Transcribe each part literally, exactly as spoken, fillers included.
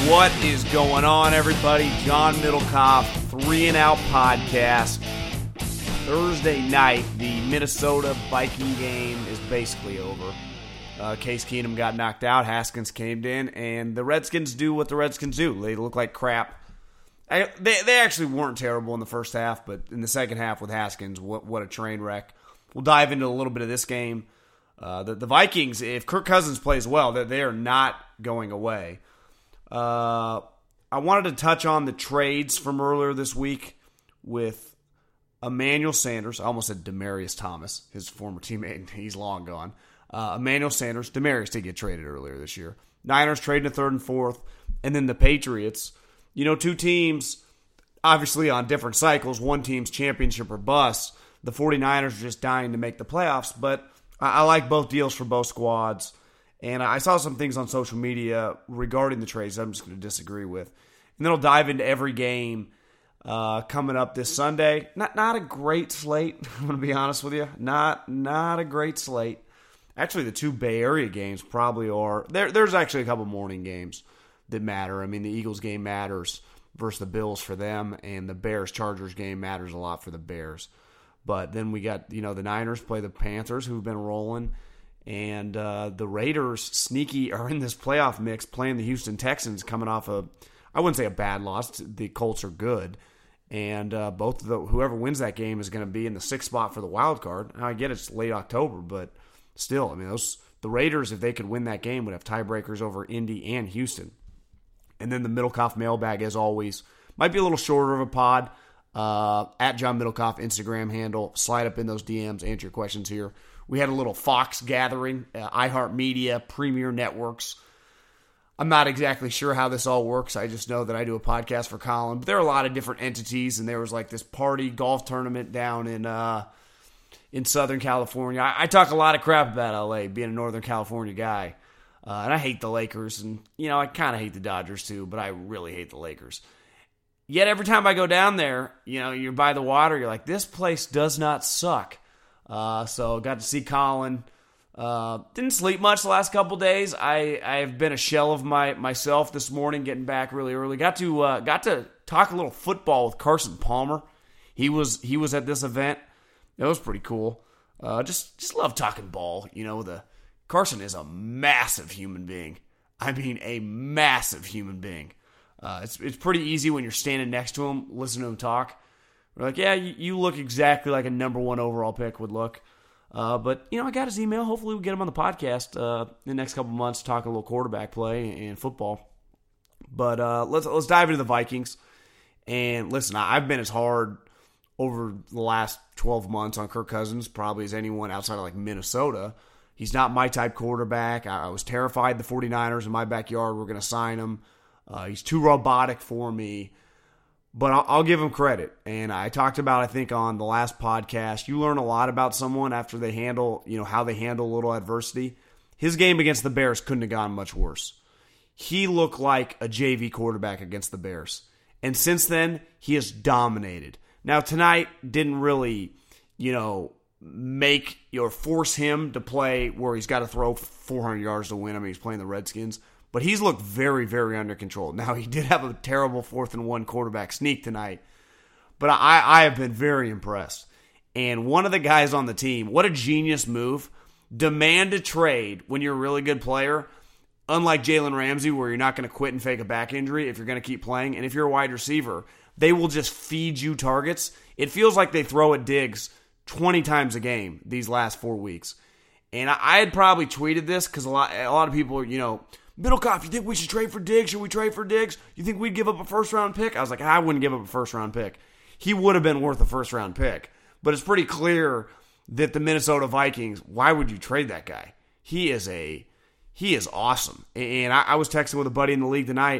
What is going on, everybody? John Middlecoff, Three and Out Podcast. Thursday night, the Minnesota Viking game is basically over. Uh, Case Keenum got knocked out, Haskins came in, and the Redskins do what the Redskins do. They look like crap. I, they they actually weren't terrible in the first half, but in the second half with Haskins, what, what a train wreck. We'll dive into a little bit of this game. Uh, the, the Vikings, if Kirk Cousins plays well, they, they are not going away. Uh, I wanted to touch on the trades from earlier this week with Emmanuel Sanders. I almost said Demaryius Thomas, his former teammate. He's long gone. Uh, Emmanuel Sanders. Demaryius did get traded earlier this year. Niners trading a third and fourth. And then the Patriots. You know, two teams, obviously on different cycles. One team's championship or bust. The 49ers are just dying to make the playoffs. But I, I like both deals for both squads. And I saw some things on social media regarding the trades I'm just going to disagree with. And then I'll dive into every game uh, coming up this Sunday. Not not a great slate, I'm going to be honest with you. Not not a great slate. Actually, the two Bay Area games probably are. There, there's actually a couple morning games that matter. I mean, the Eagles game matters versus the Bills for them, and the Bears-Chargers game matters a lot for the Bears. But then we got, you know, the Niners play the Panthers, who've been rolling. And uh, the Raiders, sneaky, are in this playoff mix playing the Houston Texans coming off a, I wouldn't say a bad loss. The Colts are good. And uh, both of the, whoever wins that game is going to be in the sixth spot for the wild card. Now, I get it's late October, but still, I mean, those the Raiders, if they could win that game, would have tiebreakers over Indy and Houston. And then the Middlecoff mailbag, as always, might be a little shorter of a pod. Uh, at John Middlecoff, Instagram handle. Slide up in those D Ms, answer your questions here. We had a little Fox gathering, uh, iHeartMedia, Premier Networks. I'm not exactly sure how this all works. I just know that I do a podcast for Colin. But there are a lot of different entities, and there was like this party golf tournament down in uh, in Southern California. I, I talk a lot of crap about L A, being a Northern California guy. Uh, and I hate the Lakers, and you know I kind of hate the Dodgers too, but I really hate the Lakers. Yet every time I go down there, you know, you're by the water, you're like, this place does not suck. Uh, so got to see Colin. Uh, didn't sleep much the last couple days. I I have been a shell of my myself this morning, getting back really early. Got to uh, got to talk a little football with Carson Palmer. He was he was at this event. It was pretty cool. Uh, just just love talking ball. You know, the Carson is a massive human being. I mean, a massive human being. Uh, it's it's pretty easy when you're standing next to him, listening to him talk. We're like, yeah, you, you look exactly like a number one overall pick would look. Uh, but, you know, I got his email. Hopefully we'll get him on the podcast uh, in the next couple months, talking a little quarterback play and football. But uh, let's let's dive into the Vikings. And listen, I've been as hard over the last twelve months on Kirk Cousins probably as anyone outside of like Minnesota. He's not my type quarterback. I, I was terrified the 49ers in my backyard were going to sign him. Uh, he's too robotic for me. But I'll, I'll give him credit. And I talked about, I think, on the last podcast, you learn a lot about someone after they handle, you know, how they handle a little adversity. His game against the Bears couldn't have gone much worse. He looked like a J V quarterback against the Bears. And since then, he has dominated. Now, tonight didn't really, you know, make or force him to play where he's got to throw four hundred yards to win. I mean, he's playing the Redskins. But he's looked very, very under control. Now, he did have a terrible fourth and one quarterback sneak tonight. But I, I have been very impressed. And one of the guys on the team, what a genius move. Demand a trade when you're a really good player. Unlike Jalen Ramsey, where you're not going to quit and fake a back injury if you're going to keep playing. And if you're a wide receiver, they will just feed you targets. It feels like they throw at Diggs twenty times a game these last four weeks. And I, I had probably tweeted this because a lot, a lot of people, you know, Middlecoff, you think we should trade for Diggs? Should we trade for Diggs? You think we'd give up a first-round pick? I was like, I wouldn't give up a first-round pick. He would have been worth a first-round pick. But it's pretty clear that the Minnesota Vikings, why would you trade that guy? He is a, he is awesome. And I, I was texting with a buddy in the league tonight.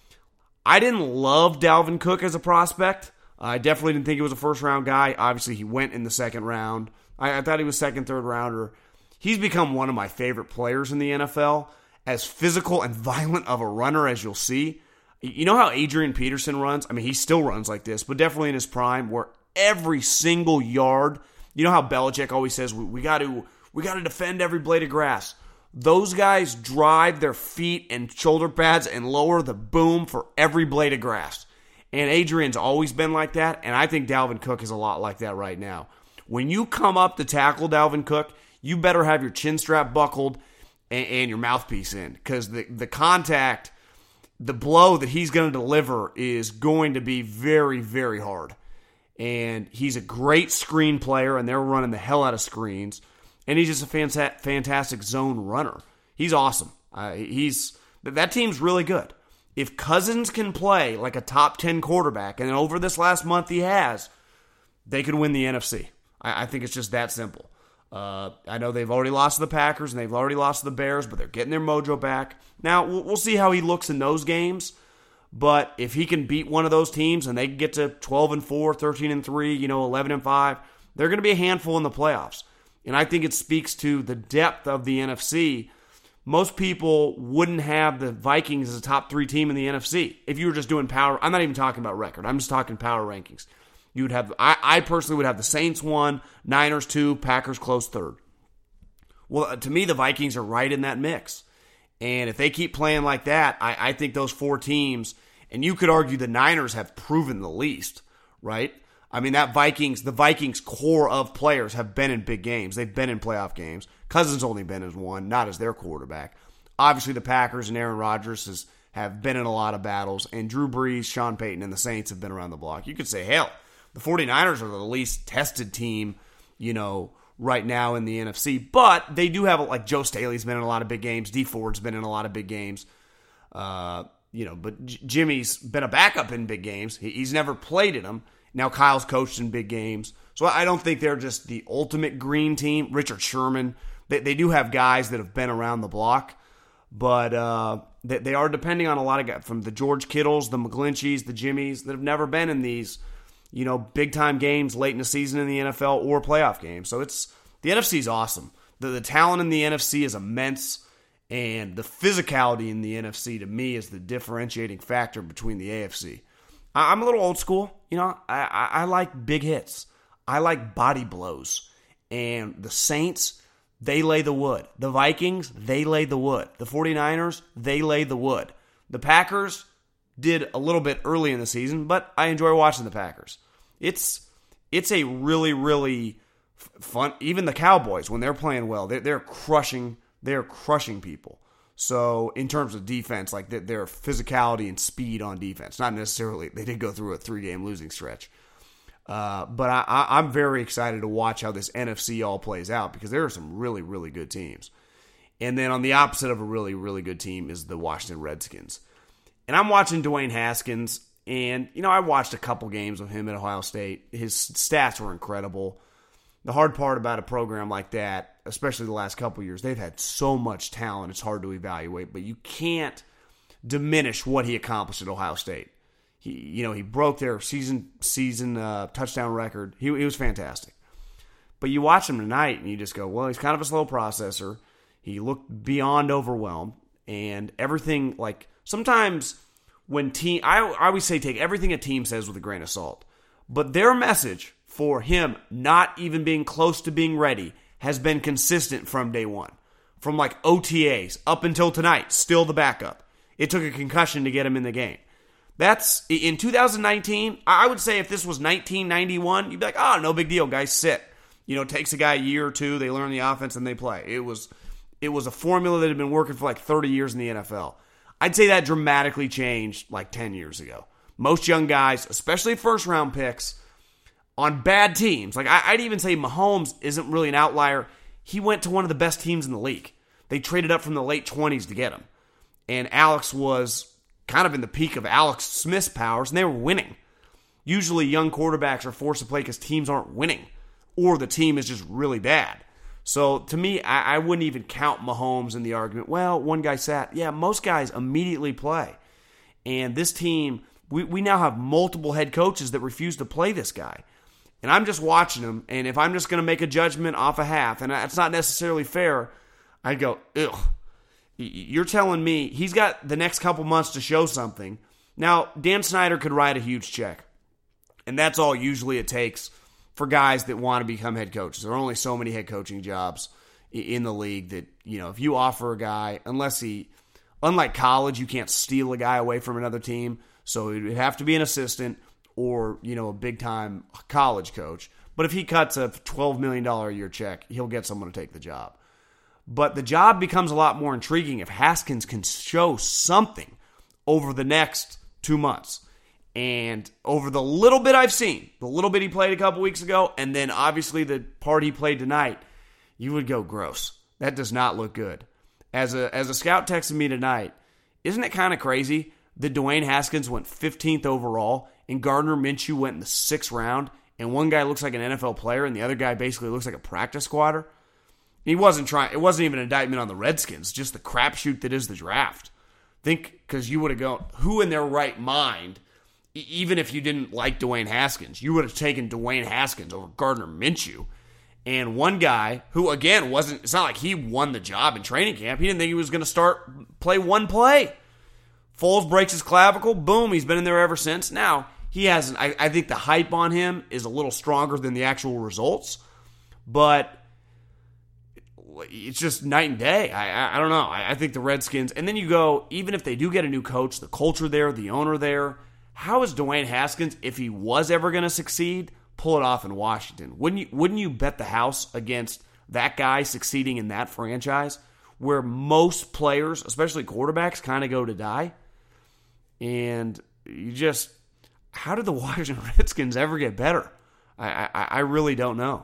I didn't love Dalvin Cook as a prospect. I definitely didn't think he was a first-round guy. Obviously, he went in the second round. I, I thought he was second, third rounder. He's become one of my favorite players in the N F L. As physical and violent of a runner as you'll see. You know how Adrian Peterson runs? I mean, he still runs like this, but definitely in his prime, where every single yard, you know how Belichick always says, we, we got to we got to defend every blade of grass. Those guys drive their feet and shoulder pads and lower the boom for every blade of grass. And Adrian's always been like that, and I think Dalvin Cook is a lot like that right now. When you come up to tackle Dalvin Cook, you better have your chin strap buckled and, and your mouthpiece in, because the, the contact, the blow that he's going to deliver is going to be very, very hard. And he's a great screen player, and they're running the hell out of screens. And he's just a fanta- fantastic zone runner. He's awesome. Uh, he's that team's really good. If Cousins can play like a top ten quarterback, and over this last month he has, they could win the N F C. I, I think it's just that simple. Uh, I know they've already lost to the Packers, and they've already lost to the Bears, but they're getting their mojo back. Now, we'll, we'll see how he looks in those games. But if he can beat one of those teams and they can get to twelve and four, thirteen and three, you know, eleven and five, they're going to be a handful in the playoffs. And I think it speaks to the depth of the N F C. Most people wouldn't have the Vikings as a top three team in the N F C. If you were just doing power, I'm not even talking about record. I'm just talking power rankings. You would have, I, I personally would have the Saints one, Niners two, Packers close third. Well, to me, the Vikings are right in that mix. And if they keep playing like that, I, I think those four teams, and you could argue the Niners have proven the least, right? I mean, that Vikings, the Vikings core of players have been in big games. They've been in playoff games. Cousins only been as one, not as their quarterback. Obviously, the Packers and Aaron Rodgers has, have been in a lot of battles, and Drew Brees, Sean Payton, and the Saints have been around the block. You could say, hell, the 49ers are the least tested team, you know, right now in the N F C. But they do have, like, Joe Staley's been in a lot of big games. Dee Ford's been in a lot of big games. Uh, you know, but J- Jimmy's been a backup in big games. He, he's never played in them. Now Kyle's coached in big games. So I don't think they're just the ultimate green team. Richard Sherman, they, they do have guys that have been around the block. But uh, they, they are depending on a lot of guys, from the George Kittles, the McGlincheys, the Jimmys, that have never been in these, you know, big-time games late in the season in the N F L or playoff games. So it's the N F C is awesome. The, the talent in the N F C is immense, and the physicality in the N F C, to me, is the differentiating factor between the A F C. I, I'm a little old school. You know, I, I, I like big hits. I like body blows. And the Saints, they lay the wood. The Vikings, they lay the wood. The 49ers, they lay the wood. The Packers did a little bit early in the season, but I enjoy watching the Packers. It's it's a really, really fun. Even the Cowboys, when they're playing well, they're, they're crushing. They're crushing people. So in terms of defense, like their physicality and speed on defense, not necessarily. They did go through a three-game losing stretch. Uh, but I, I, I'm very excited to watch how this N F C all plays out, because there are some really, really good teams. And then on the opposite of a really, really good team is the Washington Redskins. And I'm watching Dwayne Haskins, and, you know, I watched a couple games of him at Ohio State. His stats were incredible. The hard part about a program like that, especially the last couple years, they've had so much talent, it's hard to evaluate, but you can't diminish what he accomplished at Ohio State. He, you know, he broke their season season uh, touchdown record. He, he was fantastic. But you watch him tonight, and you just go, well, he's kind of a slow processor. He looked beyond overwhelmed, and everything, like, sometimes when team, I, I always say take everything a team says with a grain of salt. But their message for him not even being close to being ready has been consistent from day one. From like O T As up until tonight, still the backup. It took a concussion to get him in the game. That's, in two thousand nineteen, I would say if this was nineteen ninety-one, you'd be like, oh, no big deal, guys, sit. You know, it takes a guy a year or two, they learn the offense, and they play. It was, it was a formula that had been working for like thirty years in the N F L. I'd say that dramatically changed like ten years ago. Most young guys, especially first-round picks, on bad teams, like I'd even say Mahomes isn't really an outlier. He went to one of the best teams in the league. They traded up from the late twenties to get him. And Alex was kind of in the peak of Alex Smith's powers, and they were winning. Usually young quarterbacks are forced to play because teams aren't winning, or the team is just really bad. So to me, I, I wouldn't even count Mahomes in the argument. Well, one guy sat. Yeah, most guys immediately play. And this team, we, we now have multiple head coaches that refuse to play this guy. And I'm just watching him, and if I'm just going to make a judgment off a half, and that's not necessarily fair, I'd go, ugh. You're telling me he's got the next couple months to show something. Now, Dan Snyder could write a huge check. And that's all usually it takes for guys that want to become head coaches. There are only so many head coaching jobs in the league that, you know, if you offer a guy, unless he, unlike college, you can't steal a guy away from another team. So it would have to be an assistant or, you know, a big-time college coach. But if he cuts a twelve million dollars a year check, he'll get someone to take the job. But the job becomes a lot more intriguing if Haskins can show something over the next two months. And over the little bit I've seen, the little bit he played a couple weeks ago, and then obviously the part he played tonight, you would go, gross. That does not look good. As a as a scout texted me tonight, isn't it kind of crazy that Dwayne Haskins went fifteenth overall and Gardner Minshew went in the sixth round, and one guy looks like an N F L player and the other guy basically looks like a practice squatter? He wasn't trying. It wasn't even an indictment on the Redskins, just the crapshoot that is the draft. Think, because you would have gone, who in their right mind, even if you didn't like Dwayne Haskins, you would have taken Dwayne Haskins over Gardner Minshew. And one guy who, again, wasn't, it's not like he won the job in training camp. He didn't think he was going to start, play one play. Foles breaks his clavicle, boom, he's been in there ever since. Now, he hasn't, I, I think the hype on him is a little stronger than the actual results, but it's just night and day. I, I, I don't know. I, I think the Redskins, and then you go, even if they do get a new coach, the culture there, the owner there, how is Dwayne Haskins, if he was ever going to succeed, pull it off in Washington? Wouldn't you, wouldn't you bet the house against that guy succeeding in that franchise where most players, especially quarterbacks, kind of go to die? And you just, how did the Washington Redskins ever get better? I, I, I really don't know.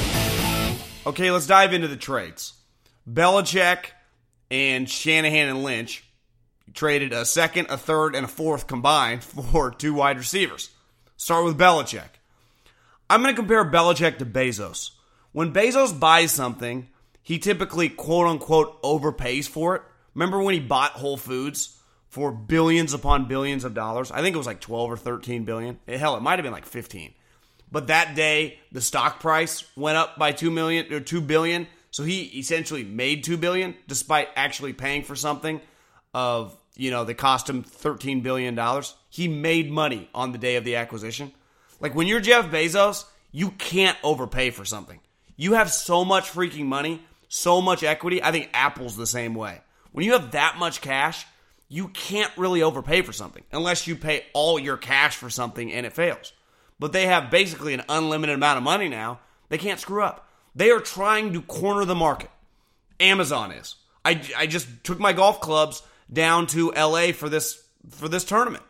Okay, let's dive into the trades. Belichick and Shanahan and Lynch traded a second, a third, and a fourth combined for two wide receivers. Start with Belichick. I'm going to compare Belichick to Bezos. When Bezos buys something, he typically, quote-unquote, overpays for it. Remember when he bought Whole Foods for billions upon billions of dollars? I think it was like twelve or thirteen billion. Hell, it might have been like fifteen. But that day, the stock price went up by two million or two billion. So he essentially made two billion despite actually paying for something of, you know, that cost him thirteen billion dollars. He made money on the day of the acquisition. Like when you're Jeff Bezos, you can't overpay for something. You have so much freaking money, so much equity. I think Apple's the same way. When you have that much cash, you can't really overpay for something unless you pay all your cash for something and it fails. But they have basically an unlimited amount of money now. They can't screw up. They are trying to corner the market. Amazon is. I, I just took my golf clubs down to L A for this for this tournament.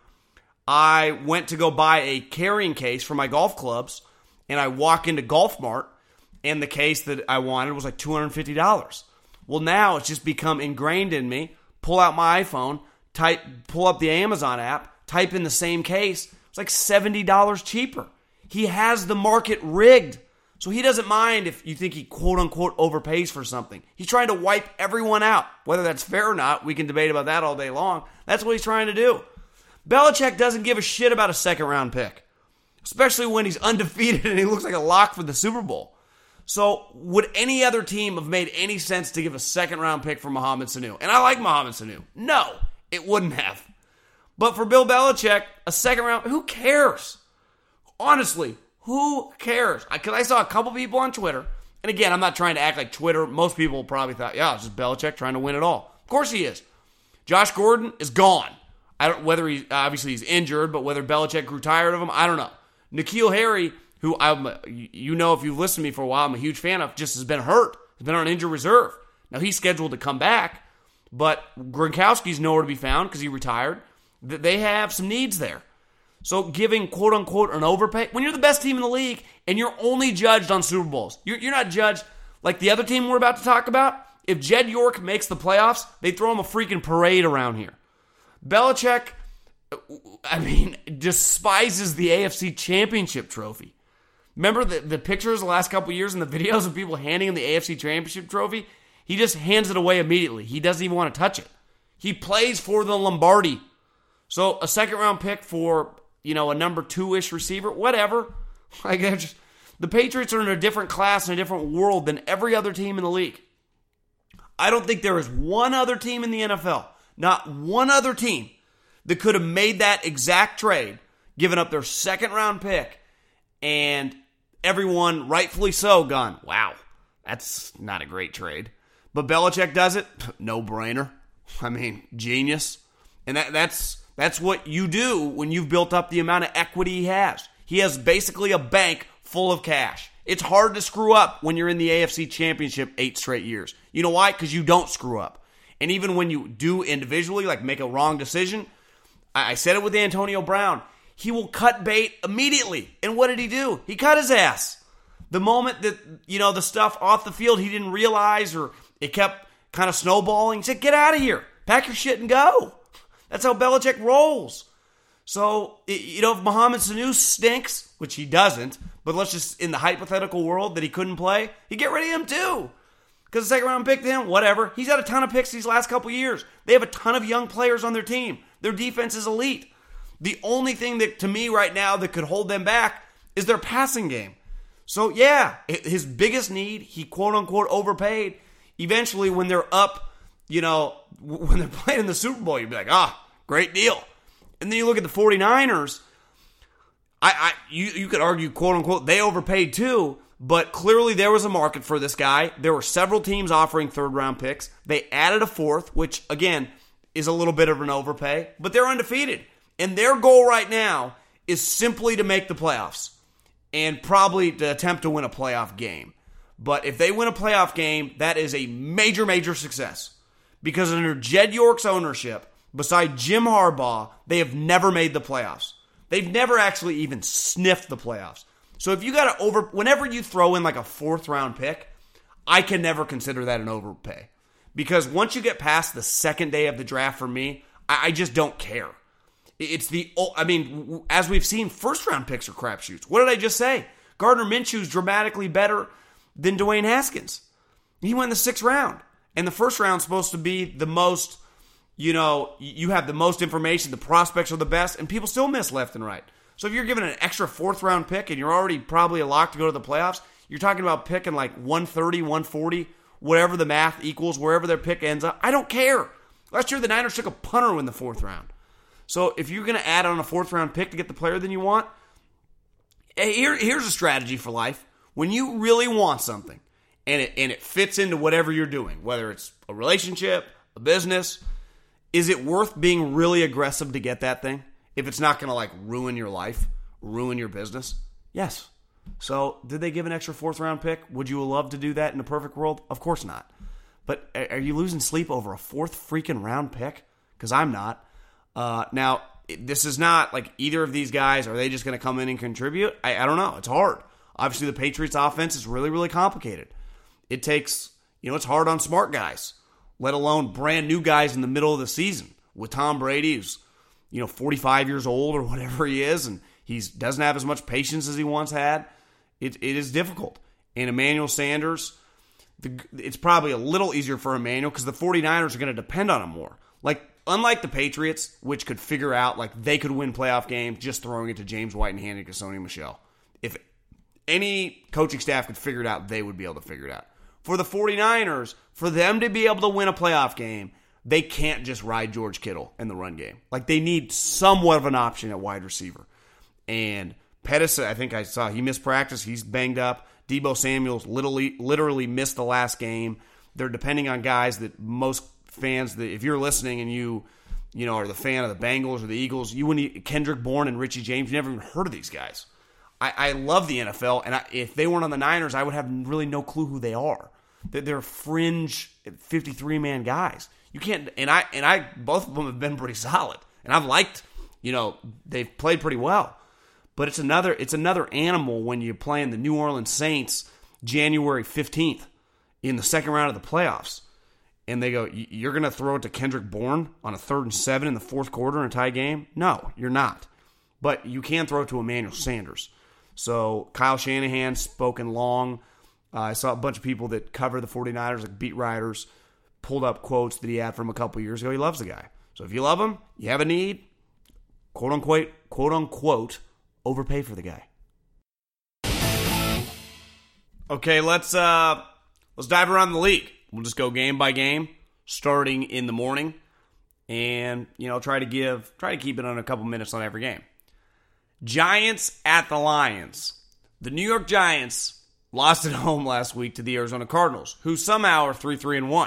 I went to go buy a carrying case for my golf clubs, and I walk into Golf Mart, and the case that I wanted was like two hundred fifty dollars. Well, now it's just become ingrained in me. Pull out my iPhone, type, pull up the Amazon app, type in the same case. It's like seventy dollars cheaper. He has the market rigged. So he doesn't mind if you think he quote-unquote overpays for something. He's trying to wipe everyone out. Whether that's fair or not, we can debate about that all day long. That's what he's trying to do. Belichick doesn't give a shit about a second-round pick, especially when he's undefeated and he looks like a lock for the Super Bowl. So would any other team have made any sense to give a second-round pick for Mohamed Sanu? And I like Mohamed Sanu. No, it wouldn't have. But for Bill Belichick, a second round, who cares? Honestly, who cares? Because I, I saw a couple people on Twitter, and again, I'm not trying to act like Twitter. Most people probably thought, yeah, it's just Belichick trying to win it all. Of course he is. Josh Gordon is gone. I don't whether he obviously he's injured, but whether Belichick grew tired of him, I don't know. N'Keal Harry, who I'm, you know, if you've listened to me for a while, I'm a huge fan of, just has been hurt. He's been on injured reserve. Now he's scheduled to come back, but Gronkowski's nowhere to be found because he retired. They have some needs there. So giving, quote-unquote, an overpay, when you're the best team in the league and you're only judged on Super Bowls, you're, you're not judged like the other team we're about to talk about. If Jed York makes the playoffs, they throw him a freaking parade around here. Belichick, I mean, despises the A F C Championship trophy. Remember the, the pictures the last couple years and the videos of people handing him the A F C Championship trophy? He just hands it away immediately. He doesn't even want to touch it. He plays for the Lombardi. So a second round pick for, you know, a number two-ish receiver, whatever. Like just, the Patriots are in a different class, in a different world than every other team in the league. I don't think there is one other team in the N F L, not one other team, that could have made that exact trade, given up their second round pick, and everyone, rightfully so, gone, wow, That's not a great trade. But Belichick does it, no-brainer. I mean, genius. And that, that's that's what you do when you've built up the amount of equity he has. He has basically a bank full of cash. It's hard to screw up when you're in the A F C Championship eight straight years. You know why? Because you don't screw up. And even when you do individually, like make a wrong decision, I, I said it with Antonio Brown, he will cut bait immediately. And what did he do? He cut his ass. The moment that, you know, the stuff off the field he didn't realize or it kept kind of snowballing, he said, get out of here. Pack your shit and go. That's how Belichick rolls. So, you know, if Mohamed Sanu stinks, which he doesn't, but let's just, in the hypothetical world that he couldn't play, he'd get rid of him too. Because the second round pick to him, whatever. He's had a ton of picks these last couple years. They have a ton of young players on their team. Their defense is elite. The only thing that, to me right now, that could hold them back is their passing game. So, yeah, his biggest need, he quote-unquote overpaid. Eventually, when they're up, you know, when they're playing in the Super Bowl, you'd be like, ah, great deal. And then you look at the 49ers, I, I you, you could argue, quote-unquote, they overpaid too, but clearly there was a market for this guy. There were several teams offering third-round picks. They added a fourth, which, again, is a little bit of an overpay, but they're undefeated. And their goal right now is simply to make the playoffs and probably to attempt to win a playoff game. But if they win a playoff game, that is a major, major success. Because under Jed York's ownership, beside Jim Harbaugh, they have never made the playoffs. They've never actually even sniffed the playoffs. So if you got to over, whenever you throw in like a fourth round pick, I can never consider that an overpay. Because once you get past the second day of the draft for me, I, I just don't care. It's the, I mean, as we've seen, first round picks are crapshoots. What did I just say? Gardner Minshew's dramatically better than Dwayne Haskins. He went in the sixth round. And the first round's supposed to be the most, you know, you have the most information, the prospects are the best, and people still miss left and right. So if you're given an extra fourth round pick and you're already probably a lock to go to the playoffs, you're talking about picking like one thirty, one forty, whatever the math equals, wherever their pick ends up. I don't care. Last year the Niners took a punter in the fourth round. So if you're going to add on a fourth round pick to get the player that you want, here, here's a strategy for life. When you really want something and it, and it fits into whatever you're doing, whether it's a relationship, a business, is it worth being really aggressive to get that thing? If it's not going to like ruin your life, ruin your business? Yes. So did they give an extra fourth round pick? Would you love to do that in a perfect world? Of course not. But are you losing sleep over a fourth freaking round pick? Because I'm not. Uh, now, this is not like either of these guys, are they just going to come in and contribute? I, I don't know. It's hard. Obviously, the Patriots offense is really, really complicated. It takes, you know, it's hard on smart guys, let alone brand new guys in the middle of the season. With Tom Brady, who's, you know, forty-five years old or whatever he is, and he doesn't have as much patience as he once had, it, it is difficult. And Emmanuel Sanders, the, it's probably a little easier for Emmanuel because the 49ers are going to depend on him more. Like, unlike the Patriots, which could figure out, like, they could win playoff games just throwing it to James White and handing it to Sony Michel. If any coaching staff could figure it out, they would be able to figure it out. For the 49ers, for them to be able to win a playoff game, they can't just ride George Kittle in the run game. Like, they need somewhat of an option at wide receiver. And Pettis, I think I saw, he missed practice. He's banged up. Deebo Samuel's literally, literally missed the last game. They're depending on guys that most fans, that if you're listening and you you know are the fan of the Bengals or the Eagles, you wouldn't, Kendrick Bourne and Richie James, you never even heard of these guys. I, I love the N F L, and I, if they weren't on the Niners, I would have really no clue who they are. They're, they're fringe fifty-three man guys. You can't, and I and I both of them have been pretty solid, and I've liked, you know, they've played pretty well. But it's another it's another animal when you're playing the New Orleans Saints January fifteenth in the second round of the playoffs. And they go, you're going to throw it to Kendrick Bourne on a third and seven in the fourth quarter in a tie game? No, you're not. But you can throw it to Emmanuel Sanders. So Kyle Shanahan spoken long. Uh, I saw a bunch of people that cover the 49ers, like beat writers, pulled up quotes that he had from a couple years ago. He loves the guy. So if you love him, you have a need, quote unquote, quote unquote, overpay for the guy. Okay, let's uh, let's dive around the league. We'll just go game by game, starting in the morning, and you know try to give try to keep it on a couple minutes on every game. Giants at the Lions. The New York Giants lost at home last week to the Arizona Cardinals, who somehow are three three and one.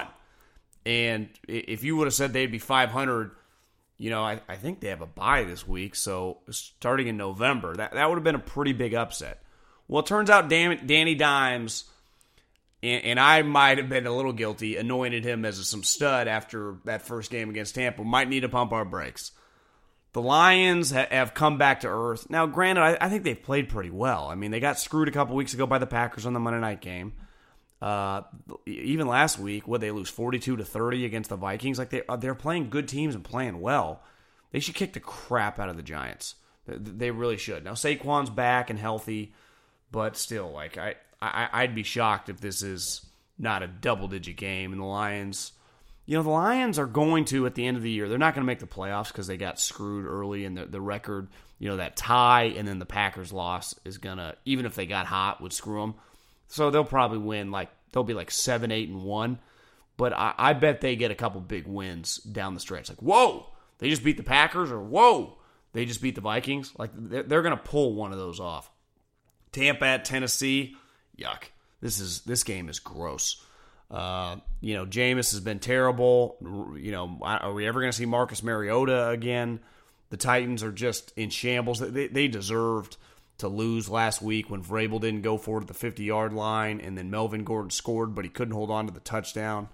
And if you would have said they'd be five hundred, you know, I, I think they have a bye this week, so starting in November, that, that would have been a pretty big upset. Well, it turns out Dan, Danny Dimes, and, and I might have been a little guilty, anointed him as a, some stud after that first game against Tampa. Might need to pump our brakes. The Lions ha- have come back to earth. Now, granted, I, I think they've played pretty well. I mean, they got screwed a couple weeks ago by the Packers on the Monday night game. Uh, even last week, would they lose forty-two to thirty against the Vikings? Like they they're playing good teams and playing well. They should kick the crap out of the Giants. They, they really should. Now Saquon's back and healthy, but still, like I, I I'd be shocked if this is not a double digit game. And the Lions, you know, the Lions are going to at the end of the year. They're not going to make the playoffs because they got screwed early, and the the record, you know, that tie and then the Packers loss is gonna, even if they got hot, would screw them. So they'll probably win, like, they'll be like seven, eight, and one. But I, I bet they get a couple big wins down the stretch. Like, whoa, they just beat the Packers, or whoa, they just beat the Vikings. Like, they're, they're going to pull one of those off. Tampa at Tennessee, yuck. This is this game is gross. Uh, you know, Jameis has been terrible. You know, are we ever going to see Marcus Mariota again? The Titans are just in shambles. They, they deserved to lose last week when Vrabel didn't go for it at the fifty-yard line, and then Melvin Gordon scored, but he couldn't hold on to the touchdown.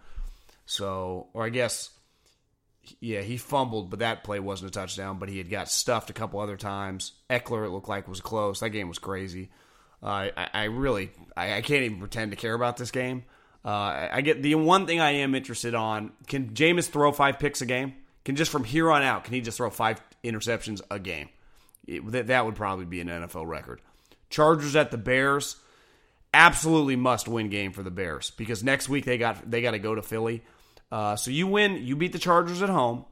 So, or I guess, yeah, he fumbled, but that play wasn't a touchdown, but he had got stuffed a couple other times. Eckler, it looked like, was close. That game was crazy. Uh, I, I really, I, I can't even pretend to care about this game. Uh, I get the one thing I am interested on, can Jameis throw five picks a game? Can just from here on out, can he just throw five interceptions a game? It, that, that would probably be an N F L record. Chargers at the Bears, absolutely must-win game for the Bears because next week they got they got to go to Philly. Uh, so you win, you beat the Chargers at home,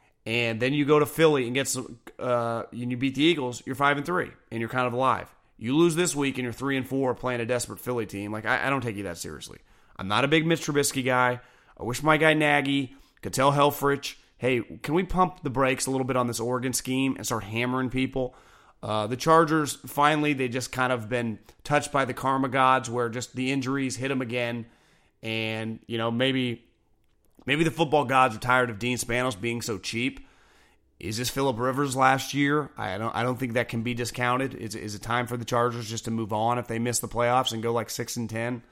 and then you go to Philly and get some. Uh, and you beat the Eagles. You're five and three, and you're kind of alive. You lose this week, and you're three and four, playing a desperate Philly team. Like I, I don't take you that seriously. I'm not a big Mitch Trubisky guy. I wish my guy Nagy could tell Helfrich, hey, can we pump the brakes a little bit on this Oregon scheme and start hammering people? Uh, the Chargers, finally, they just kind of been touched by the karma gods where just the injuries hit them again. And, you know, maybe maybe the football gods are tired of Dean Spanos being so cheap. Is this Phillip Rivers last year? I don't I don't think that can be discounted. Is, is it time for the Chargers just to move on if they miss the playoffs and go like six and ten?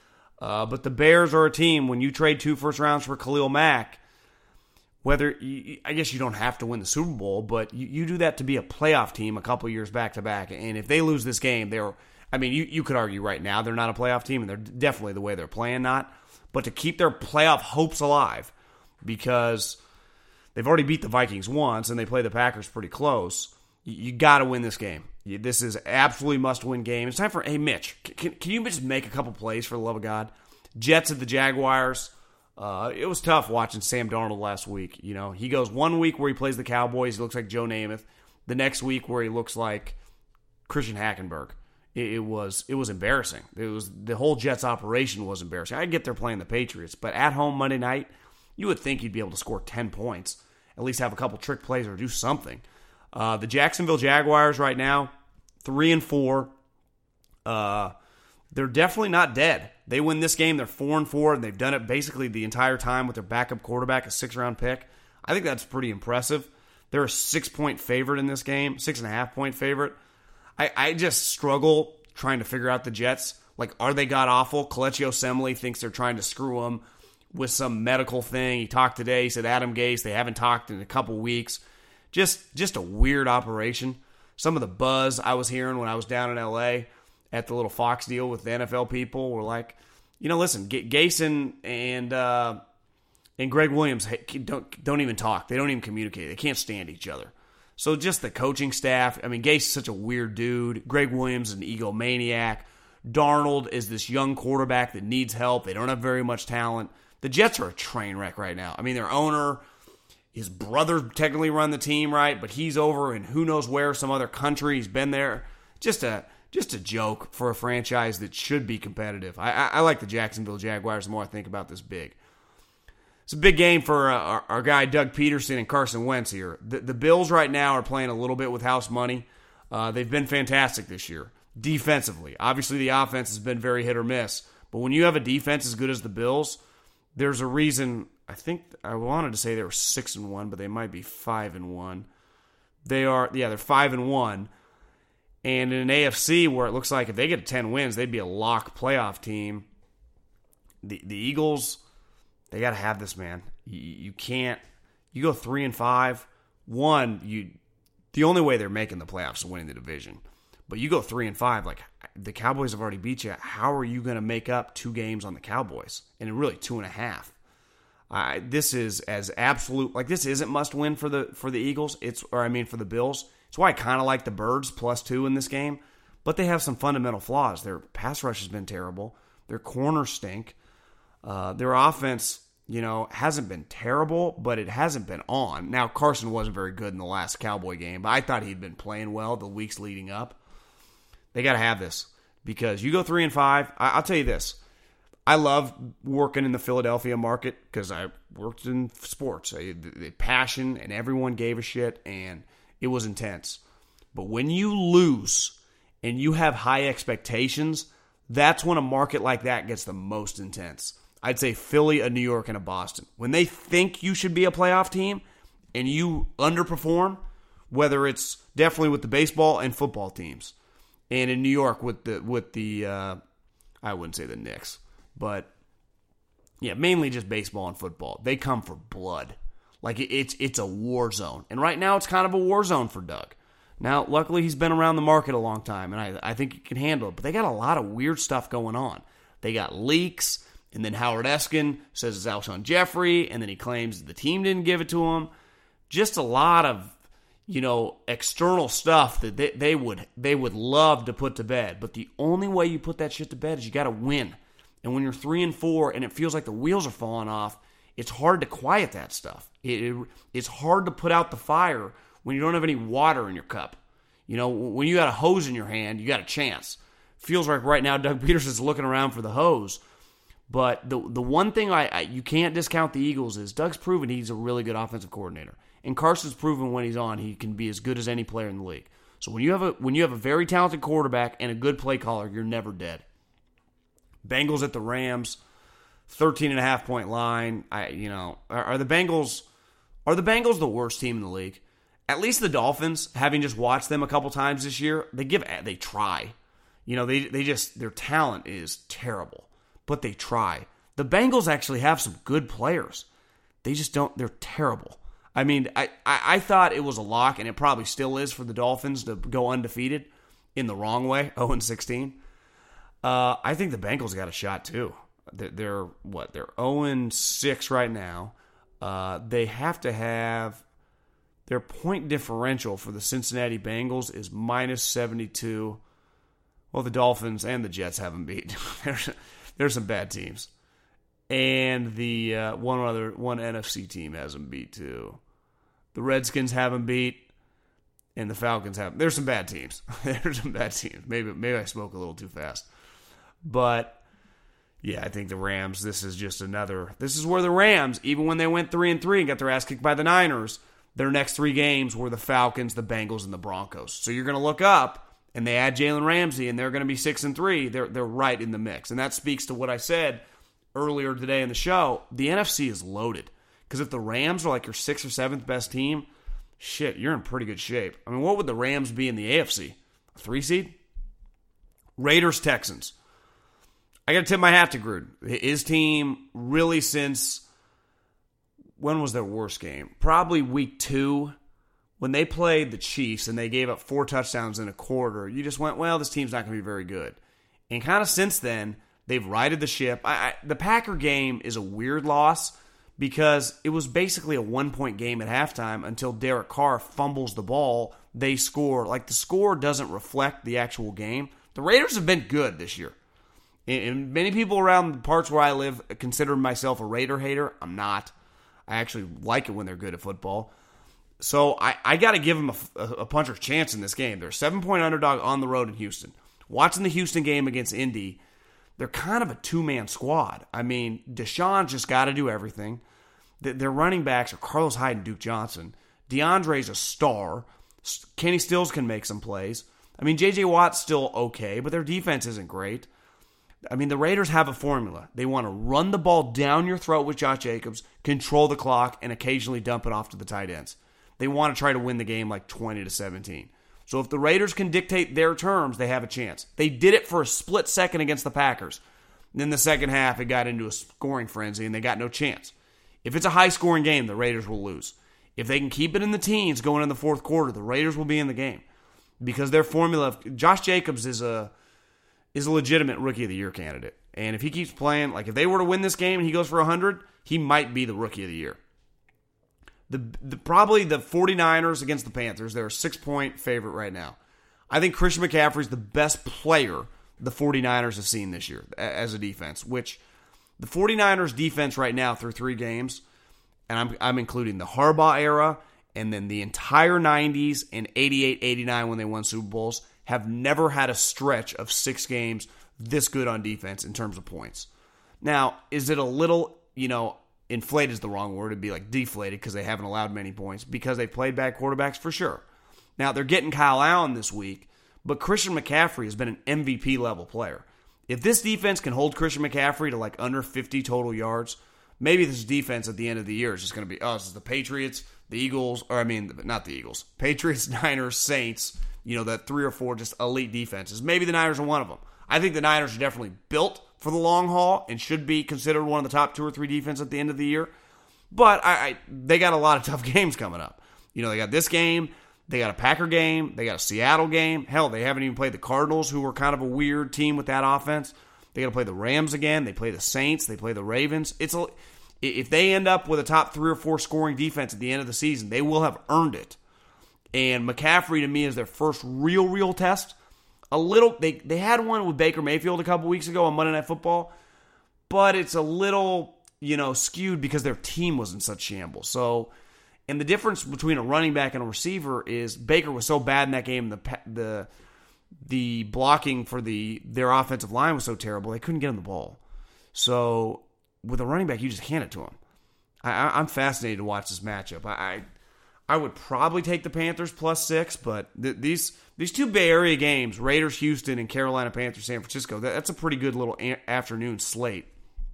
Uh, but the Bears are a team, when you trade two first rounds for Khalil Mack, whether, you, I guess you don't have to win the Super Bowl, but you, you do that to be a playoff team a couple years back-to-back. And if they lose this game, they're, I mean, you, you could argue right now they're not a playoff team, and they're definitely the way they're playing not. But to keep their playoff hopes alive, because they've already beat the Vikings once, and they play the Packers pretty close, you, you got to win this game. You, this is absolutely must-win game. It's time for, hey, Mitch, can, can you just make a couple plays for the love of God? Jets at the Jaguars. Uh, it was tough watching Sam Darnold last week. You know, he goes one week where he plays the Cowboys, he looks like Joe Namath. The next week where he looks like Christian Hackenberg. It, it was it was embarrassing. It was the whole Jets operation was embarrassing. I get they're playing the Patriots, but at home Monday night, you would think you'd be able to score ten points, at least have a couple trick plays or do something. Uh, the Jacksonville Jaguars right now, three and four. Uh, they're definitely not dead. They win this game, they're four and four, and they've done it basically the entire time with their backup quarterback, a six-round pick. I think that's pretty impressive. They're a six-point favorite in this game, six-and-a-half-point favorite. I, I just struggle trying to figure out the Jets. Like, are they god-awful? Kelechi Osemele thinks they're trying to screw them with some medical thing. He talked today. He said Adam Gase, they haven't talked in a couple weeks. Just, just a weird operation. Some of the buzz I was hearing when I was down in L A at the little Fox deal with the N F L people were like, you know, listen, G- Gase and uh, and Greg Williams don't don't even talk. They don't even communicate. They can't stand each other. So just the coaching staff. I mean, Gase is such a weird dude. Greg Williams is an egomaniac. Darnold is this young quarterback that needs help. They don't have very much talent. The Jets are a train wreck right now. I mean, their owner, his brother technically run the team, right? But he's over in who knows where, some other country. He's been there. Just a just a joke for a franchise that should be competitive. I, I, I like the Jacksonville Jaguars the more I think about this big. It's a big game for uh, our, our guy Doug Peterson and Carson Wentz here. The, the Bills right now are playing a little bit with house money. Uh, they've been fantastic this year. defensively. Obviously, the offense has been very hit or miss. But when you have a defense as good as the Bills, there's a reason. I think I wanted to say they were six and one, but they might be five and one. They are, yeah, they're five and one. And in an A F C where it looks like if they get ten wins, they'd be a lock playoff team. The the Eagles, they got to have this, man. You, you can't. You go three and five. One, you the only way they're making the playoffs is winning the division. But you go three and five, like the Cowboys have already beat you. How are you going to make up two games on the Cowboys? And really two and a half. Uh, this is as absolute. Like this isn't must win for the for the Eagles. It's or I mean for the Bills. It's why I kind of like the Birds plus two in this game. But they have some fundamental flaws. Their pass rush has been terrible. Their corners stink. Uh, their offense, you know, hasn't been terrible, but it hasn't been on. Now, Carson wasn't very good in the last Cowboy game, but I thought he'd been playing well the weeks leading up. They got to have this because you go three and five. I, I'll tell you this. I love working in the Philadelphia market because I worked in sports. I, the, the passion and everyone gave a shit and it was intense. But when you lose and you have high expectations, that's when a market like that gets the most intense. I'd say Philly, a New York, and a Boston. When they think you should be a playoff team and you underperform, whether it's definitely with the baseball and football teams, and in New York with the with the uh, I wouldn't say the Knicks, but yeah, mainly just baseball and football. They come for blood. Like it's it's a war zone, and right now it's kind of a war zone for Doug. Now, luckily he's been around the market a long time, and I I think he can handle it. But they got a lot of weird stuff going on. They got leaks. And then Howard Eskin says it's Alshon Jeffrey, and then he claims the team didn't give it to him. Just a lot of, you know, external stuff that they, they would they would love to put to bed. But the only way you put that shit to bed is you got to win. And when you're three and four, and it feels like the wheels are falling off, it's hard to quiet that stuff. It, it it's hard to put out the fire when you don't have any water in your cup. You know, when you got a hose in your hand, you got a chance. Feels like right now Doug Peterson's looking around for the hose. But the the one thing I, I you can't discount the Eagles is Doug's proven he's a really good offensive coordinator, and Carson's proven when he's on he can be as good as any player in the league. So when you have a when you have a very talented quarterback and a good play caller, you're never dead. Bengals at the Rams, thirteen and a half point line. I you know are, are the Bengals are the Bengals the worst team in the league? At least the Dolphins, having just watched them a couple times this year, they give they try. You know they they just their talent is terrible. But they try. The Bengals actually have some good players. They just don't. They're terrible. I mean, I, I, I thought it was a lock, and it probably still is for the Dolphins to go undefeated in the wrong way, oh and sixteen. Uh, I think the Bengals got a shot, too. They're, they're what? They're oh and six right now. Uh, they have to have their point differential for the Cincinnati Bengals is minus seventy-two. Well, the Dolphins and the Jets haven't beat. There's There's some bad teams. And the uh, one other one N F C team hasn't beat too. The Redskins haven't beat, and the Falcons haven't. There's some bad teams. There's some bad teams. Maybe maybe I spoke a little too fast. But yeah, I think the Rams, this is just another this is where the Rams, even when they went three and three and got their ass kicked by the Niners, their next three games were the Falcons, the Bengals, and the Broncos. So you're gonna look up. And they add Jalen Ramsey, and they're going to be six and three. They're they're right in the mix, and that speaks to what I said earlier today in the show. The N F C is loaded because if the Rams are like your sixth or seventh best team, shit, you're in pretty good shape. I mean, what would the Rams be in the A F C? A three seed? Raiders, Texans. I got to tip my hat to Gruden. His team really since when was their worst game? Probably week two. When they played the Chiefs and they gave up four touchdowns in a quarter, you just went, well, this team's not going to be very good. And kind of since then, they've righted the ship. I, I, the Packer game is a weird loss because it was basically a one-point game at halftime until Derek Carr fumbles the ball. They score. Like, the score doesn't reflect the actual game. The Raiders have been good this year. And, and many people around the parts where I live consider myself a Raider hater. I'm not. I actually like it when they're good at football. So I, I got to give them a, a puncher's chance in this game. They're a seven-point underdog on the road in Houston. Watching the Houston game against Indy, they're kind of a two-man squad. I mean, Deshaun's just got to do everything. Their running backs are Carlos Hyde and Duke Johnson. DeAndre's a star. Kenny Stills can make some plays. I mean, J J Watt's still okay, but their defense isn't great. I mean, the Raiders have a formula. They want to run the ball down your throat with Josh Jacobs, control the clock, and occasionally dump it off to the tight ends. They want to try to win the game like twenty to seventeen. So if the Raiders can dictate their terms, they have a chance. They did it for a split second against the Packers. And then the second half, it got into a scoring frenzy, and they got no chance. If it's a high-scoring game, the Raiders will lose. If they can keep it in the teens going in the fourth quarter, the Raiders will be in the game. Because their formula, Josh Jacobs is a is a legitimate Rookie of the Year candidate. And if he keeps playing, like if they were to win this game and he goes for one hundred, he might be the Rookie of the Year. The, the Probably the 49ers against the Panthers, they're a six-point favorite right now. I think Christian McCaffrey is the best player the 49ers have seen this year as a defense, which the 49ers defense right now through three games, and I'm, I'm including the Harbaugh era and then the entire nineties and eighty-eight eighty-nine when they won Super Bowls, have never had a stretch of six games this good on defense in terms of points. Now, is it a little, you know, inflated is the wrong word. It'd be like deflated because they haven't allowed many points because they've played bad quarterbacks for sure. Now, they're getting Kyle Allen this week, but Christian McCaffrey has been an M V P level player. If this defense can hold Christian McCaffrey to like under fifty total yards, maybe this defense at the end of the year is just going to be, oh, this is the Patriots, the Eagles, or I mean, not the Eagles, Patriots, Niners, Saints, you know, that three or four just elite defenses. Maybe the Niners are one of them. I think the Niners are definitely built for the long haul and should be considered one of the top two or three defenses at the end of the year. But I, I they got a lot of tough games coming up. You know, they got this game, they got a Packer game, they got a Seattle game. Hell, they haven't even played the Cardinals, who were kind of a weird team with that offense. They got to play the Rams again. They play the Saints. They play the Ravens. It's a, if they end up with a top three or four scoring defense at the end of the season, they will have earned it. And McCaffrey, to me, is their first real, real test. A little, they, they had one with Baker Mayfield a couple weeks ago on Monday Night Football, but it's a little, you know, skewed because their team was in such shambles. So, and the difference between a running back and a receiver is Baker was so bad in that game, the the the blocking for the their offensive line was so terrible, they couldn't get him the ball. So, with a running back, you just hand it to him. I, I'm fascinated to watch this matchup. I, I I would probably take the Panthers plus six, but th- these these two Bay Area games, Raiders, Houston, and Carolina Panthers, San Francisco, that, that's a pretty good little a- afternoon slate.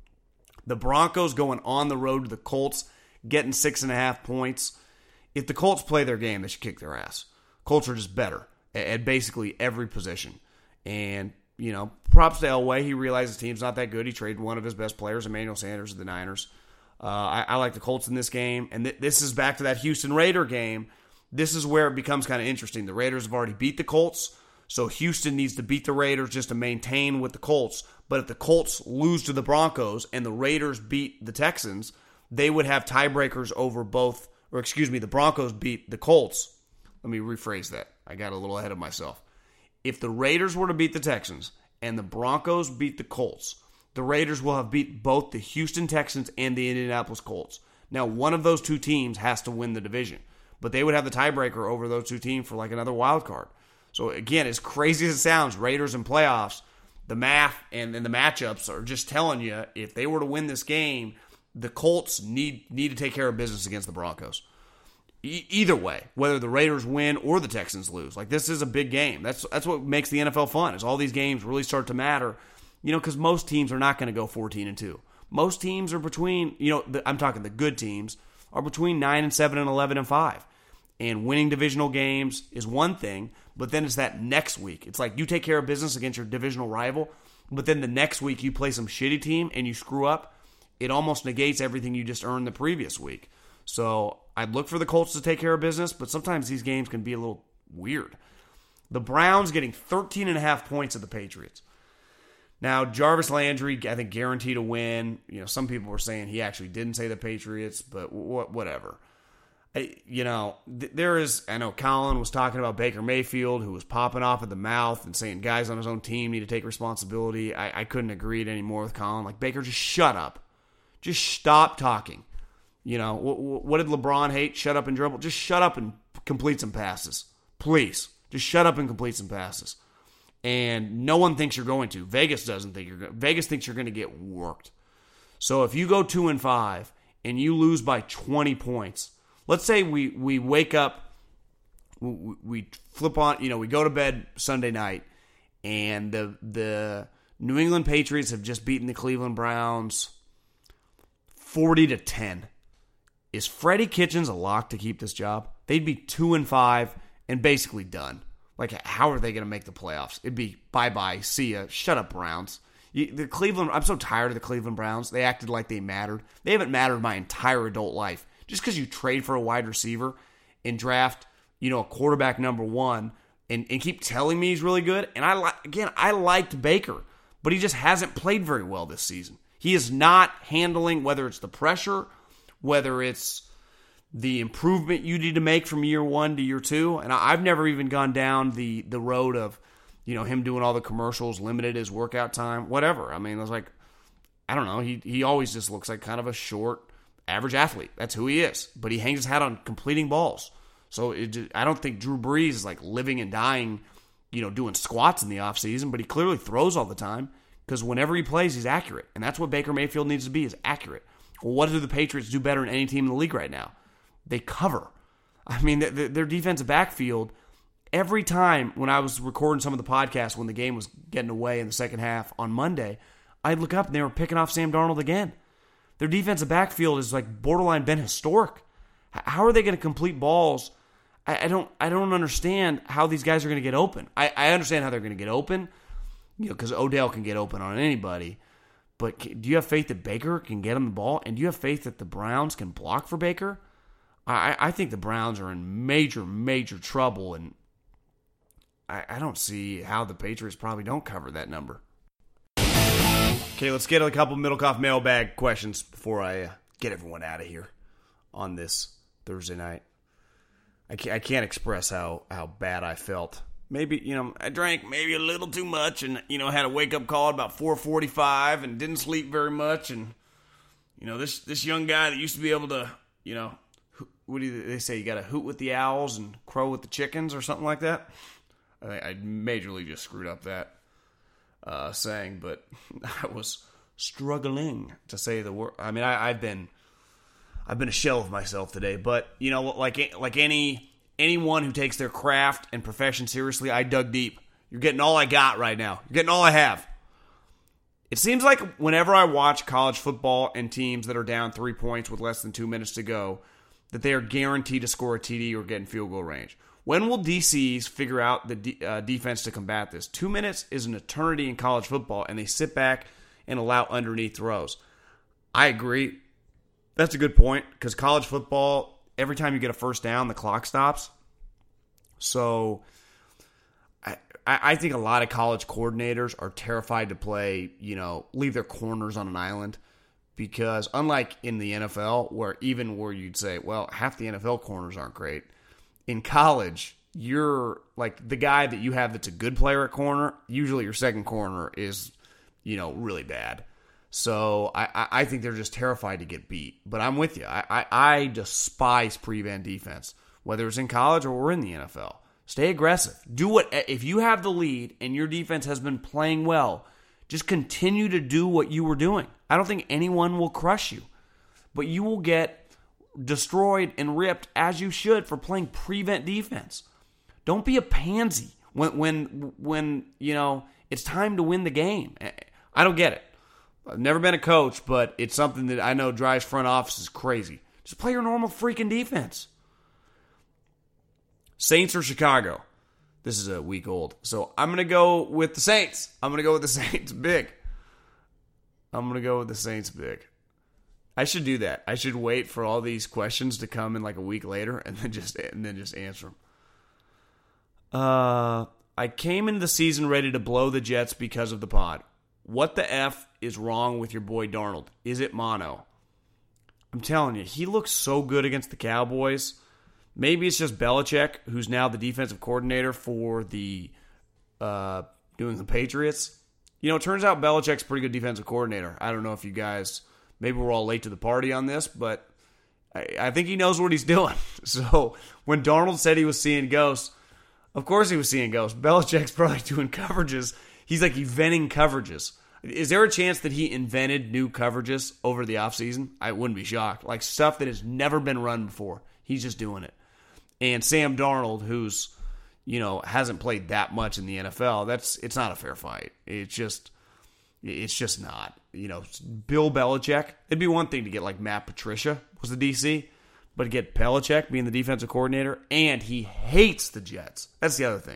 The Broncos going on the road to the Colts, getting six and a half points. If the Colts play their game, they should kick their ass. Colts are just better at, at basically every position. And, you know, props to Elway. He realized his team's not that good. He traded one of his best players, Emmanuel Sanders, to the Niners. Uh, I, I like the Colts in this game. And th- this is back to that Houston Raider game. This is where it becomes kind of interesting. The Raiders have already beat the Colts, so Houston needs to beat the Raiders just to maintain with the Colts. But if the Colts lose to the Broncos and the Raiders beat the Texans, they would have tiebreakers over both, or excuse me, the Broncos beat the Colts. Let me rephrase that. I got a little ahead of myself. If the Raiders were to beat the Texans and the Broncos beat the Colts, the Raiders will have beat both the Houston Texans and the Indianapolis Colts. Now, one of those two teams has to win the division, but they would have the tiebreaker over those two teams for like another wild card. So again, as crazy as it sounds, Raiders in playoffs, the math and, and the matchups are just telling you if they were to win this game, the Colts need need to take care of business against the Broncos. E- either way, whether the Raiders win or the Texans lose, like this is a big game. That's that's what makes the N F L fun. Is all these games really start to matter. You know, because most teams are not going to go fourteen and two. Most teams are between, you know, the, I'm talking the good teams, are between nine and seven and eleven and five. And winning divisional games is one thing, but then it's that next week. It's like you take care of business against your divisional rival, but then the next week you play some shitty team and you screw up. It almost negates everything you just earned the previous week. So I'd look for the Colts to take care of business, but sometimes these games can be a little weird. The Browns getting thirteen and a half points of the Patriots. Now, Jarvis Landry, I think, guaranteed a win. You know, some people were saying he actually didn't say the Patriots, but wh- whatever. I, you know, th- there is, I know Colin was talking about Baker Mayfield, who was popping off at the mouth and saying guys on his own team need to take responsibility. I, I couldn't agree anymore with Colin. Like, Baker, just shut up. Just stop talking. You know, wh- wh- what did LeBron hate? Shut up and dribble. Just shut up and complete some passes. Please. Just shut up and complete some passes. And no one thinks you're going to. Vegas doesn't think you're going. Vegas thinks you're going to get worked. So if you go two and five and you lose by twenty points, let's say we we wake up we, we flip on, you know, we go to bed Sunday night, and the the New England Patriots have just beaten the Cleveland Browns forty to ten. Is Freddie Kitchens a lock to keep this job? They'd be two and five and basically done. Like, how are they going to make the playoffs? It'd be bye-bye, see ya, shut up, Browns. You, the Cleveland, I'm so tired of the Cleveland Browns. They acted like they mattered. They haven't mattered my entire adult life. Just because you trade for a wide receiver and draft, you know, a quarterback number one and, and keep telling me he's really good. And I li- again, I liked Baker, but he just hasn't played very well this season. He is not handling, whether it's the pressure, whether it's the improvement you need to make from year one to year two. And I, I've never even gone down the the road of, you know, him doing all the commercials, limited his workout time, whatever. I mean, I was like, I don't know. He he always just looks like kind of a short, average athlete. That's who he is. But he hangs his hat on completing balls. So it, I don't think Drew Brees is like living and dying, you know, doing squats in the offseason, but he clearly throws all the time because whenever he plays, he's accurate. And that's what Baker Mayfield needs to be, is accurate. Well, what do the Patriots do better than any team in the league right now? They cover. I mean, their, their defensive backfield, every time when I was recording some of the podcasts when the game was getting away in the second half on Monday, I'd look up and they were picking off Sam Darnold again. Their defensive backfield is like borderline been historic. How are they going to complete balls? I, I don't I don't understand how these guys are going to get open. I, I understand how they're going to get open, you know, because Odell can get open on anybody. But do you have faith that Baker can get him the ball? And do you have faith that the Browns can block for Baker? I, I think the Browns are in major, major trouble, and I, I don't see how the Patriots probably don't cover that number. Okay, let's get a couple Middlecoff mailbag questions before I uh, get everyone out of here on this Thursday night. I can't, I can't express how, how bad I felt. Maybe, you know, I drank maybe a little too much and, you know, had a wake-up call at about four forty-five and didn't sleep very much. And, you know, this this young guy that used to be able to, you know, what do they say? You got to hoot with the owls and crow with the chickens or something like that. I, I majorly just screwed up that uh, saying, but I was struggling to say the word. I mean, I, I've been I've been a shell of myself today, but you know, like like any anyone who takes their craft and profession seriously, I dug deep. You're getting all I got right now. You're getting all I have. It seems like whenever I watch college football and teams that are down three points with less than two minutes to go, that they are guaranteed to score a T D or get in field goal range. When will D Cs figure out the de- uh, defense to combat this? Two minutes is an eternity in college football, and they sit back and allow underneath throws. I agree. That's a good point, because college football, every time you get a first down, the clock stops. So I, I think a lot of college coordinators are terrified to play, you know, leave their corners on an island. Because unlike in the N F L, where even where you'd say, well, half the N F L corners aren't great, in college, you're like the guy that you have that's a good player at corner, usually your second corner is, you know, really bad. So I, I think they're just terrified to get beat. But I'm with you. I, I, I despise prevent defense, whether it's in college or we're in the N F L. Stay aggressive. Do what if you have the lead and your defense has been playing well, just continue to do what you were doing. I don't think anyone will crush you, but you will get destroyed and ripped as you should for playing prevent defense. Don't be a pansy when when when you know it's time to win the game. I don't get it. I've never been a coach, but it's something that I know drives front offices crazy. Just play your normal freaking defense. Saints or Chicago? This is a week old. So I'm going to go with the Saints. I'm going to go with the Saints big. I'm going to go with the Saints big. I should do that. I should wait for all these questions to come in like a week later and then just and then just answer them. Uh, I came into the season ready to blow the Jets because of the pod. What the F is wrong with your boy Darnold? Is it mono? I'm telling you, he looks so good against the Cowboys. Maybe it's just Belichick, who's now the defensive coordinator for the uh, New England Patriots. You know, it turns out Belichick's a pretty good defensive coordinator. I don't know if you guys, maybe we're all late to the party on this, but I, I think he knows what he's doing. So when Darnold said he was seeing ghosts, of course he was seeing ghosts. Belichick's probably doing coverages. He's like inventing coverages. Is there a chance that he invented new coverages over the offseason? I wouldn't be shocked. Like stuff that has never been run before. He's just doing it. And Sam Darnold, who's, you know, hasn't played that much in the N F L, that's it's not a fair fight. It's just it's just not. You know, Bill Belichick, it'd be one thing to get like Matt Patricia was the D C, but to get Belichick being the defensive coordinator, and he hates the Jets. That's the other thing.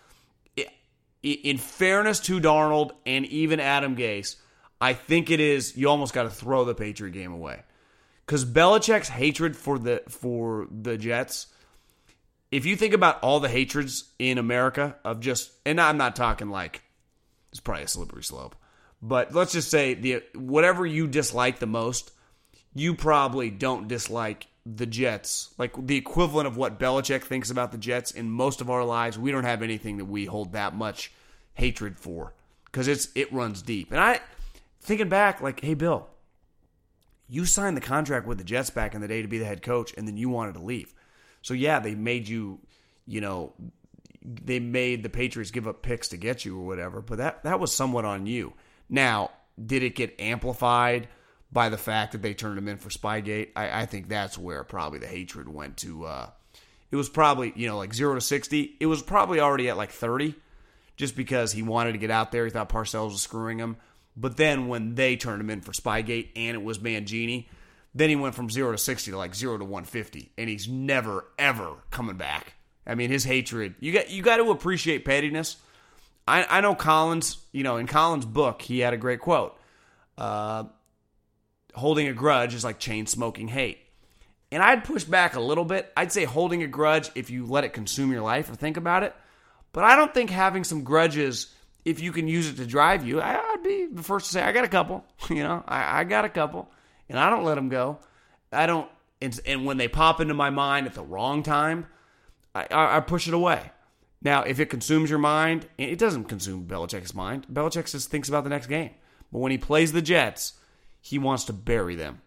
In fairness to Darnold and even Adam Gase, I think it is, you almost got to throw the Patriot game away. Because Belichick's hatred for the for the Jets, if you think about all the hatreds in America of just, and I'm not talking like, it's probably a slippery slope, but let's just say the whatever you dislike the most, you probably don't dislike the Jets. Like the equivalent of what Belichick thinks about the Jets in most of our lives, we don't have anything that we hold that much hatred for because it's it runs deep. And I, thinking back, like, hey, Bill, you signed the contract with the Jets back in the day to be the head coach, and then you wanted to leave. So, yeah, they made you, you know, they made the Patriots give up picks to get you or whatever, but that, that was somewhat on you. Now, did it get amplified by the fact that they turned him in for Spygate? I, I think that's where probably the hatred went to. Uh, it was probably, you know, like zero to sixty. It was probably already at like thirty just because he wanted to get out there. He thought Parcells was screwing him. But then when they turned him in for Spygate and it was Mangini, then he went from zero to sixty to like zero to one fifty. And he's never, ever coming back. I mean, his hatred, you got you got to appreciate pettiness. I, I know Collins, you know, in Collins' book, he had a great quote. Uh, holding a grudge is like chain smoking hate. And I'd push back a little bit. I'd say holding a grudge if you let it consume your life or think about it. But I don't think having some grudges, if you can use it to drive you, I, I'd be the first to say, I got a couple. You know, I, I got a couple. And I don't let them go. I don't, and, and when they pop into my mind at the wrong time, I, I, I push it away. Now, if it consumes your mind, it doesn't consume Belichick's mind. Belichick just thinks about the next game. But when he plays the Jets, he wants to bury them.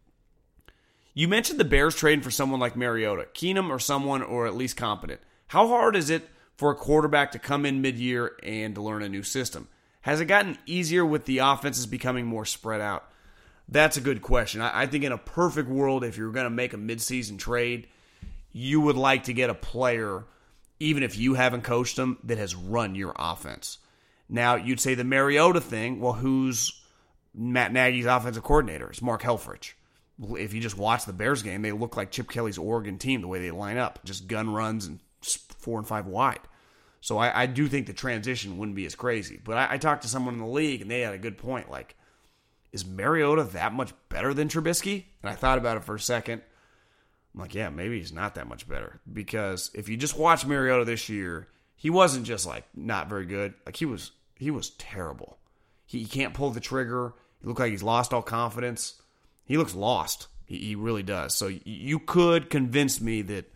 You mentioned the Bears trading for someone like Mariota, Keenum or someone or at least competent. How hard is it for a quarterback to come in mid-year and to learn a new system? Has it gotten easier with the offenses becoming more spread out? That's a good question. I, I think in a perfect world, if you're going to make a mid-season trade, you would like to get a player, even if you haven't coached them, that has run your offense. Now, you'd say the Mariota thing, well, who's Matt Nagy's offensive coordinator? It's Mark Helfrich. If you just watch the Bears game, they look like Chip Kelly's Oregon team, the way they line up. Just gun runs and four and five wide. So I, I do think the transition wouldn't be as crazy. But I, I talked to someone in the league, and they had a good point. Like, is Mariota that much better than Trubisky? And I thought about it for a second. I'm like, yeah, maybe he's not that much better. Because if you just watch Mariota this year, he wasn't just, like, not very good. Like, he was he was terrible. He, he can't pull the trigger. He looked like he's lost all confidence. He looks lost. He, he really does. So you could convince me that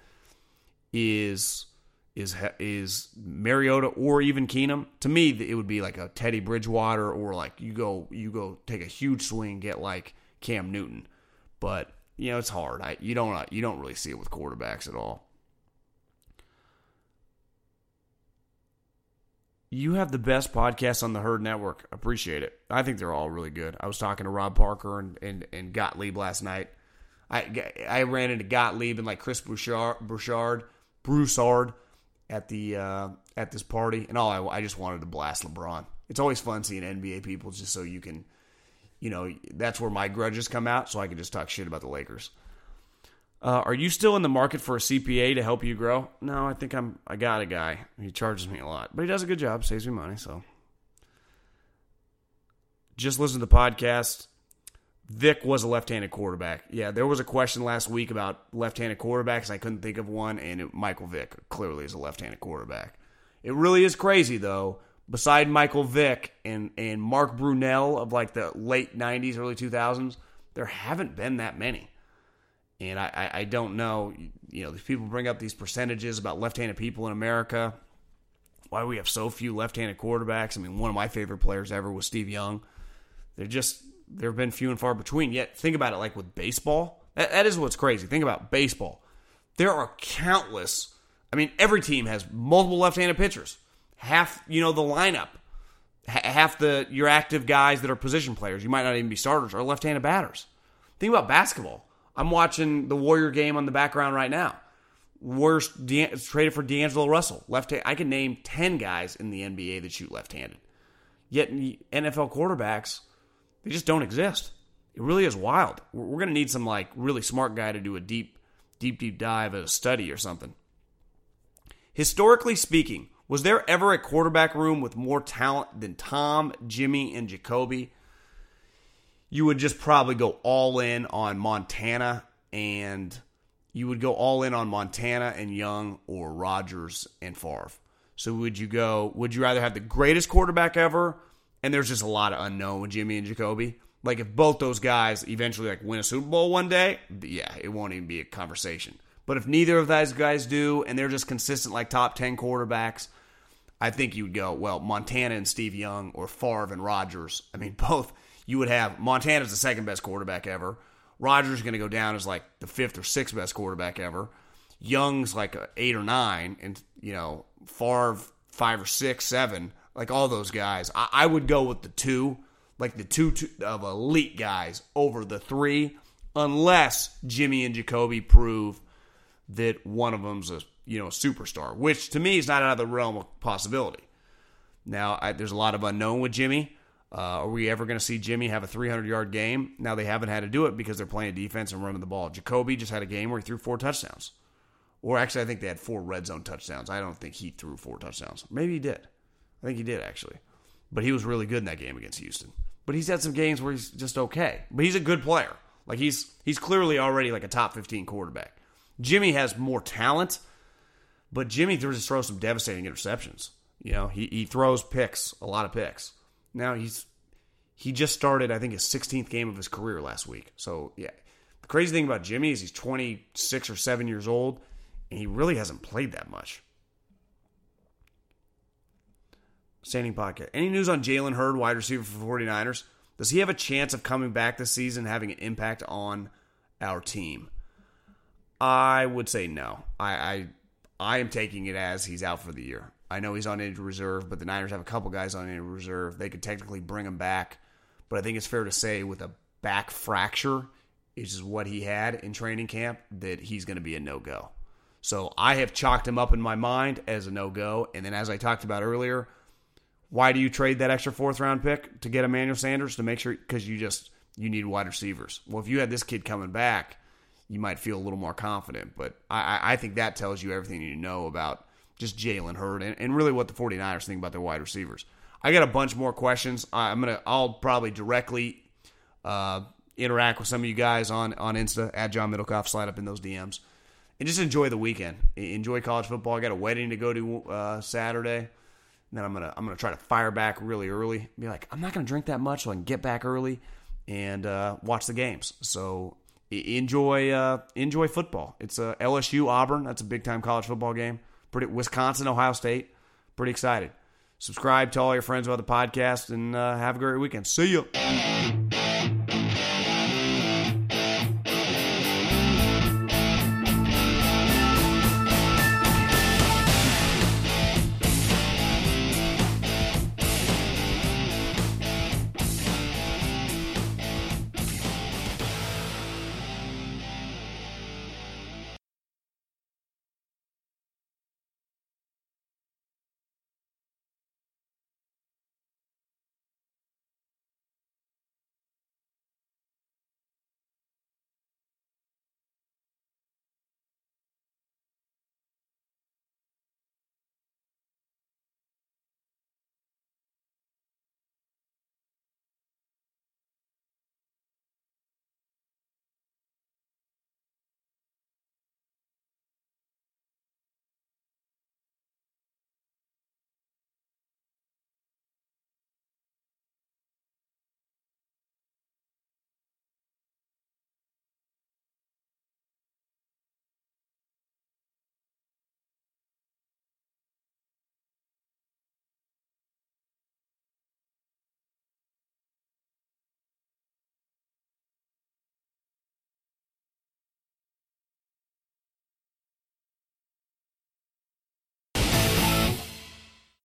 is is is Mariota or even Keenum. To me, it would be like a Teddy Bridgewater, or like you go you go take a huge swing, get like Cam Newton. But you know it's hard. I, you don't you don't really see it with quarterbacks at all. You have the best podcast on the Herd Network. Appreciate it. I think they're all really good. I was talking to Rob Parker and, and, and Gottlieb last night. I, I ran into Gottlieb and like Chris Broussard, Broussard, Broussard at the uh, at this party, and all I, I just wanted to blast LeBron. It's always fun seeing N B A people, just so you can, you know, that's where my grudges come out, so I can just talk shit about the Lakers. Uh, are you still in the market for a C P A to help you grow? No, I think I'm. I got a guy. He charges me a lot, but he does a good job, saves me money. So, just listen to the podcast. Vic was a left-handed quarterback. Yeah, there was a question last week about left-handed quarterbacks. I couldn't think of one, and it, Michael Vick clearly is a left-handed quarterback. It really is crazy, though. Beside Michael Vick and and Mark Brunell of like the late nineties, early two thousands, there haven't been that many. And I, I, I don't know, you know, these people bring up these percentages about left-handed people in America. Why do we have so few left-handed quarterbacks? I mean, one of my favorite players ever was Steve Young. They're just, there have been few and far between. Yet, think about it like with baseball. That, that is what's crazy. Think about baseball. There are countless, I mean, every team has multiple left-handed pitchers. Half, you know, the lineup, half the your active guys that are position players, you might not even be starters, are left-handed batters. Think about basketball. I'm watching the Warrior game on the background right now. Worst, De- traded for D'Angelo Russell. Left. I can name ten guys in the N B A that shoot left-handed. Yet N F L quarterbacks, they just don't exist. It really is wild. We're going to need some like really smart guy to do a deep, deep, deep dive at a study or something. Historically speaking, was there ever a quarterback room with more talent than Tom, Jimmy, and Jacoby? You would just probably go all in on Montana, and you would go all in on Montana and Young or Rodgers and Favre. So would you go, would you rather have the greatest quarterback ever, and there's just a lot of unknown with Jimmy and Jacoby? Like if both those guys eventually like win a Super Bowl one day, yeah, it won't even be a conversation. But if neither of those guys do, and they're just consistent like top ten quarterbacks, I think you would go, well, Montana and Steve Young or Favre and Rodgers. I mean, both, you would have, Montana's the second best quarterback ever. Rodgers is going to go down as like the fifth or sixth best quarterback ever. Young's like a eight or nine, and, you know, Favre five or six, seven, like all those guys. I, I would go with the two, like the two, two of elite guys over the three, unless Jimmy and Jacoby prove that one of them's a, you know, a superstar, which to me is not out of the realm of possibility. Now, I, there's a lot of unknown with Jimmy. Uh, are we ever going to see Jimmy have a three hundred yard game? Now, they haven't had to do it because they're playing defense and running the ball. Jacoby just had a game where he threw four touchdowns. Or actually, I think they had four red zone touchdowns. I don't think he threw four touchdowns. Maybe he did. I think he did, actually. But he was really good in that game against Houston. But he's had some games where he's just okay. But he's a good player. Like, he's he's clearly already like a top fifteen quarterback. Jimmy has more talent, but Jimmy just throws some devastating interceptions. You know, he, he throws picks, a lot of picks. Now, he's he just started, I think, his sixteenth game of his career last week. So, yeah. The crazy thing about Jimmy is he's twenty-six or seven years old, and he really hasn't played that much. Standing podcast. Any news on Jalen Hurd, wide receiver for 49ers? Does he have a chance of coming back this season, having an impact on our team? I would say no. I, I I am taking it as he's out for the year. I know he's on injured reserve, but the Niners have a couple guys on injured reserve. They could technically bring him back, but I think it's fair to say with a back fracture, which is what he had in training camp, that he's going to be a no-go. So I have chalked him up in my mind as a no-go, and then as I talked about earlier, why do you trade that extra fourth-round pick to get Emmanuel Sanders? To make sure, because you just, you need wide receivers. Well, if you had this kid coming back, you might feel a little more confident. But I, I think that tells you everything you know about just Jalen Hurd and, and really what the 49ers think about their wide receivers. I got a bunch more questions. I'm gonna, I'll probably directly uh, interact with some of you guys on, on Insta, at John Middlecoff, slide up in those D Ms. And just enjoy the weekend. Enjoy college football. I got a wedding to go to uh, Saturday. And then I'm gonna I'm gonna try to fire back really early. Be like, I'm not gonna drink that much, so I can get back early and uh, watch the games. So enjoy uh, enjoy football. It's uh, L S U Auburn. That's a big time college football game. Pretty Wisconsin Ohio State. Pretty excited. Subscribe, tell all your friends about the podcast, and uh, have a great weekend. See you.